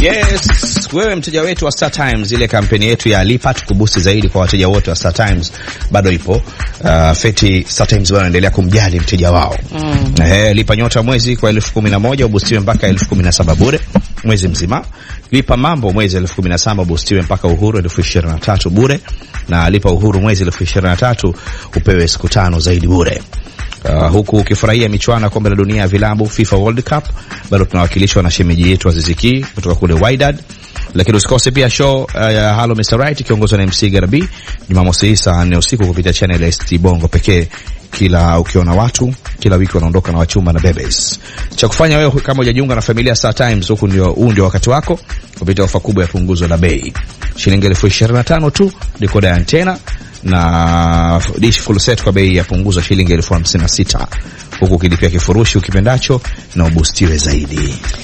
Yes, wewe mteja wetu wa Star Times, ile kampeni yetu ya lipa tukubusti zaidi kwa wateja wote wa Star Times bado ipo. Feti Star Times wanaendelea kumjali mteja wao. Lipa nyota mwezi kwa 11,000 ubustiwe mpaka 17,000 bure mwezi mzima. Lipa mambo mwezi 17,000 ubustiwe mpaka uhuru 23,000 bure, na lipa uhuru mwezi 23,000 upewe siku 5 zaidi bure. Huku ukifurahia michuano ya kombe la dunia ya vilabu FIFA World Cup, bado tunawakilishwa na shemeji yetu Azizi Ki kutoka kule Wydad. Lakini usikose pia show ya Hello Mr. Right ikiongozwa na MC Garabi Jumamosi saa 4 usiku kupitia channel ya ST Bongo pekee. Kila ukiona watu kila wiki wanaondoka na wachumba na bebes. Cha kufanya wewe kama hujajiunga na familia Star Times, huu ndio wakati wako kupitia ofa kubwa ya punguzo la bei. Shilingi 25,000 tu decoder ya antena na dish full set kwa bei ya punguzo shilingi 56,000, huku ukilipia kifurushi ukipendacho na ubustiwe zaidi.